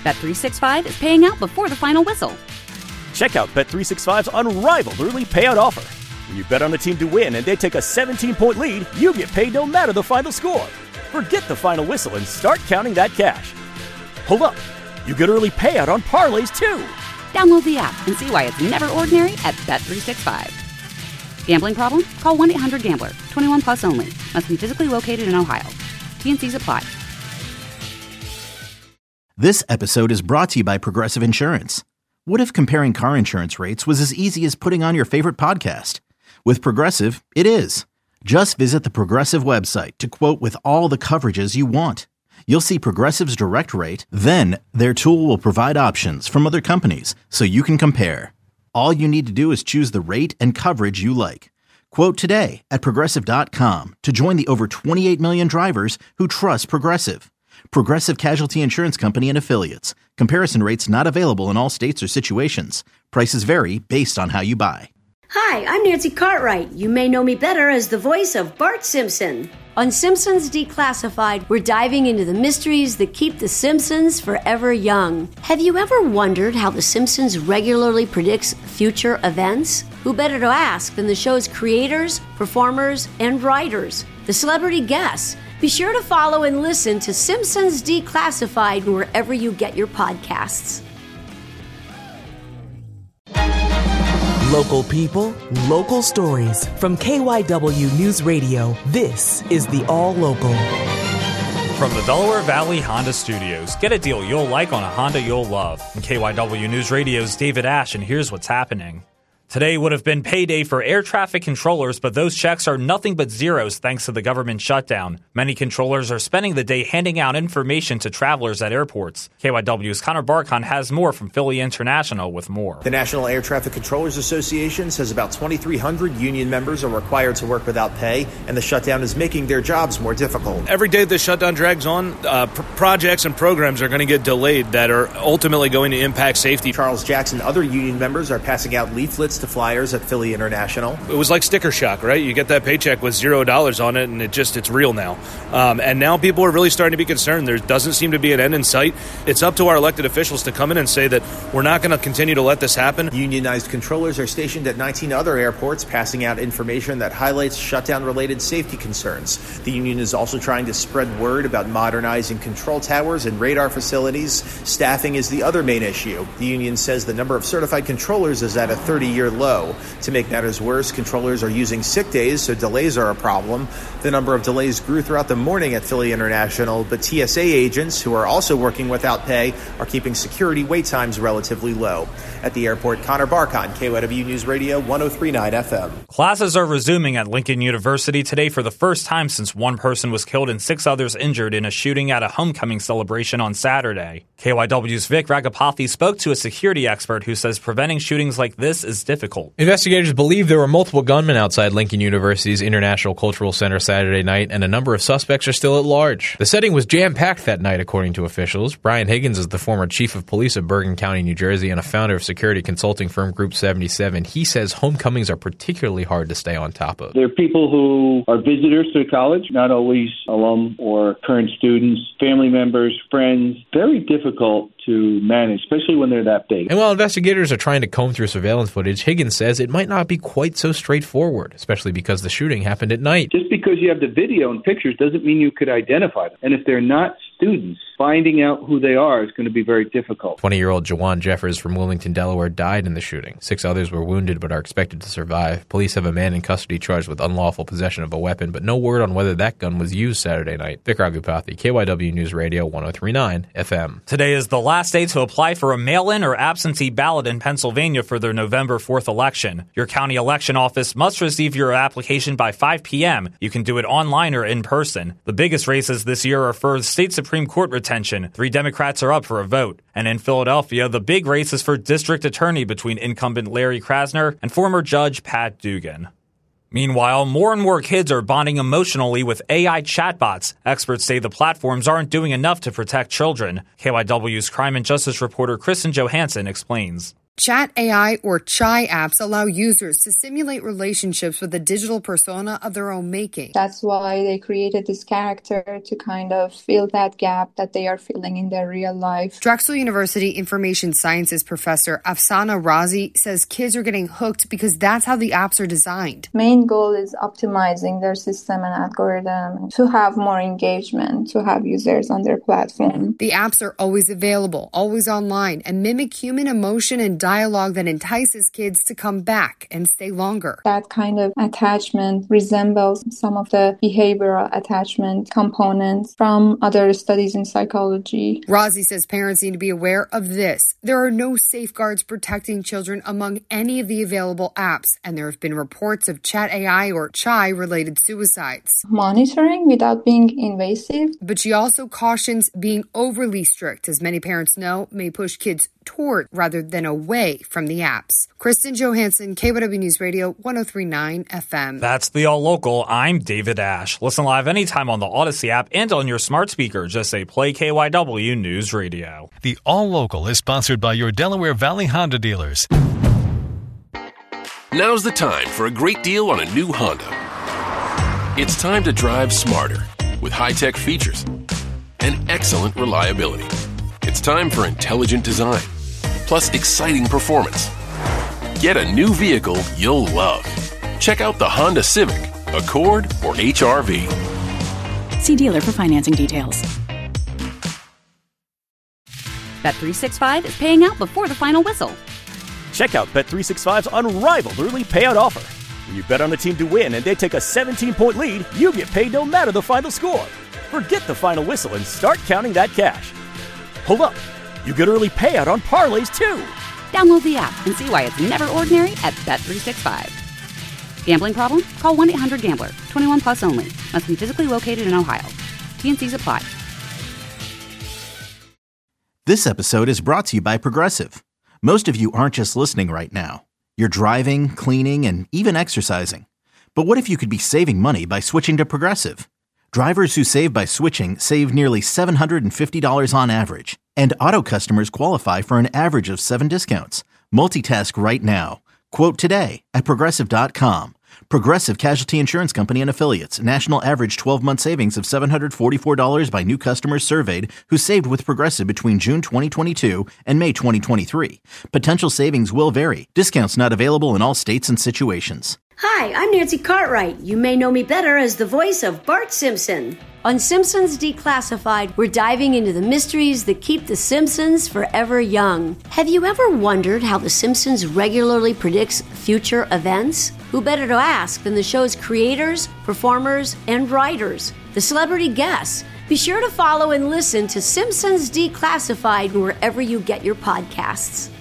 Bet365 is paying out before the final whistle. Check out Bet365's unrivaled early payout offer. When you bet on a team to win and they take a 17-point lead, you get paid no matter the final score. Forget the final whistle and start counting that cash. Hold up. You get early payout on parlays, too. Download the app and see why it's never ordinary at Bet365. Gambling problem? Call 1-800-GAMBLER. 21 plus only. Must be physically located in Ohio. T&Cs apply. This episode is brought to you by Progressive Insurance. What if comparing car insurance rates was as easy as putting on your favorite podcast? With Progressive, it is. Just visit the Progressive website to quote with all the coverages you want. You'll see Progressive's direct rate, then their tool will provide options from other companies so you can compare. All you need to do is choose the rate and coverage you like. Quote today at Progressive.com to join the over 28 million drivers who trust Progressive. Progressive Casualty Insurance Company and Affiliates. Comparison rates not available in all states or situations. Prices vary based on how you buy. Hi, I'm Nancy Cartwright. You may know me better as the voice of Bart Simpson. On Simpsons Declassified, we're diving into the mysteries that keep the Simpsons forever young. Have you ever wondered how the Simpsons regularly predicts future events? Who better to ask than the show's creators, performers, and writers, the celebrity guests? Be sure to follow and listen to Simpsons Declassified wherever you get your podcasts. Local people, local stories. From KYW News Radio, this is the All Local. From the Delaware Valley Honda Studios, get a deal you'll like on a Honda you'll love. And KYW News Radio's David Ash, and here's what's happening. Today would have been payday for air traffic controllers, but those checks are nothing but zeros thanks to the government shutdown. Many controllers are spending the day handing out information to travelers at airports. KYW's Connor Barkon has more from Philly International with more. The National Air Traffic Controllers Association says about 2,300 union members are required to work without pay, and the shutdown is making their jobs more difficult. Every day the shutdown drags on, projects and programs are going to get delayed that are ultimately going to impact safety. Charles Jackson and other union members are passing out leaflets to flyers at Philly International. It was like sticker shock, right? You get that paycheck with $0 on it, and it's real now. And now people are really starting to be concerned. There doesn't seem to be an end in sight. It's up to our elected officials to come in and say that we're not going to continue to let this happen. Unionized controllers are stationed at 19 other airports, passing out information that highlights shutdown-related safety concerns. The union is also trying to spread word about modernizing control towers and radar facilities. Staffing is the other main issue. The union says the number of certified controllers is at a 30-year low. To make matters worse, controllers are using sick days, so delays are a problem. The number of delays grew throughout the morning at Philly International, but TSA agents, who are also working without pay, are keeping security wait times relatively low. At the airport, Connor Barkon, KYW News Radio, 103.9 FM. Classes are resuming at Lincoln University today for the first time since one person was killed and 6 others injured in a shooting at a homecoming celebration on Saturday. KYW's Vic Ragapathy spoke to a security expert who says preventing shootings like this is difficult. Investigators believe there were multiple gunmen outside Lincoln University's International Cultural Center Saturday night, and a number of suspects are still at large. The setting was jam-packed that night, according to officials. Brian Higgins is the former chief of police of Bergen County, New Jersey, and a founder of security consulting firm Group 77. He says homecomings are particularly hard to stay on top of. There are people who are visitors to college, not always alum or current students, family members, friends. Very difficult to manage, especially when they're that big. And while investigators are trying to comb through surveillance footage, Higgins says it might not be quite so straightforward, especially because the shooting happened at night. Just because you have the video and pictures doesn't mean you could identify them. And if they're not students, finding out who they are is going to be very difficult. 20-year-old Jawan Jeffers from Wilmington, Delaware, died in the shooting. 6 others were wounded but are expected to survive. Police have a man in custody charged with unlawful possession of a weapon, but no word on whether that gun was used Saturday night. Vic Ragupathy, KYW News Radio, 103.9 FM. Today is the last day to apply for a mail-in or absentee ballot in Pennsylvania for their November 4th election. Your county election office must receive your application by 5 p.m. You can do it online or in person. The biggest races this year are for state Supreme Court retention. 3 Democrats are up for a vote. And in Philadelphia, the big race is for district attorney between incumbent Larry Krasner and former judge Pat Dugan. Meanwhile, more and more kids are bonding emotionally with AI chatbots. Experts say the platforms aren't doing enough to protect children. KYW's crime and justice reporter Kristen Johansson explains. Chat AI or Chai apps allow users to simulate relationships with a digital persona of their own making. That's why they created this character to kind of fill that gap that they are feeling in their real life. Drexel University information sciences professor Afsana Razi says kids are getting hooked because that's how the apps are designed. Main goal is optimizing their system and algorithm to have more engagement, to have users on their platform. The apps are always available, always online, and mimic human emotion and dialogue that entices kids to come back and stay longer. That kind of attachment resembles some of the behavioral attachment components from other studies in psychology. Razi says parents need to be aware of this. There are no safeguards protecting children among any of the available apps, and there have been reports of Chat AI or Chai-related suicides. Monitoring without being invasive. But she also cautions being overly strict, as many parents know, may push kids toward rather than away from the apps. Kristen Johansson, KYW News Radio, 103.9 FM. That's the All Local. I'm David Ash. Listen live anytime on the Odyssey app and on your smart speaker. Just say play KYW News Radio. The All Local is sponsored by your Delaware Valley Honda dealers. Now's the time for a great deal on a new Honda. It's time to drive smarter with high-tech features and excellent reliability. It's time for intelligent design, plus exciting performance. Get a new vehicle you'll love. Check out the Honda Civic, Accord, or HR-V. See dealer for financing details. Bet365 is paying out before the final whistle. Check out Bet365's unrivaled early payout offer. When you bet on a team to win and they take a 17-point lead, you get paid no matter the final score. Forget the final whistle and start counting that cash. Hold up. You get early payout on parlays, too. Download the app and see why it's never ordinary at Bet365. Gambling problem? Call 1-800-GAMBLER. 21 plus only. Must be physically located in Ohio. T&Cs apply. This episode is brought to you by Progressive. Most of you aren't just listening right now. You're driving, cleaning, and even exercising. But what if you could be saving money by switching to Progressive? Drivers who save by switching save nearly $750 on average. And auto customers qualify for an average of 7 discounts. Multitask right now. Quote today at Progressive.com. Progressive Casualty Insurance Company and Affiliates. National average 12-month savings of $744 by new customers surveyed who saved with Progressive between June 2022 and May 2023. Potential savings will vary. Discounts not available in all states and situations. Hi, I'm Nancy Cartwright. You may know me better as the voice of Bart Simpson. On Simpsons Declassified, we're diving into the mysteries that keep the Simpsons forever young. Have you ever wondered how The Simpsons regularly predicts future events? Who better to ask than the show's creators, performers, and writers, the celebrity guests? Be sure to follow and listen to Simpsons Declassified wherever you get your podcasts.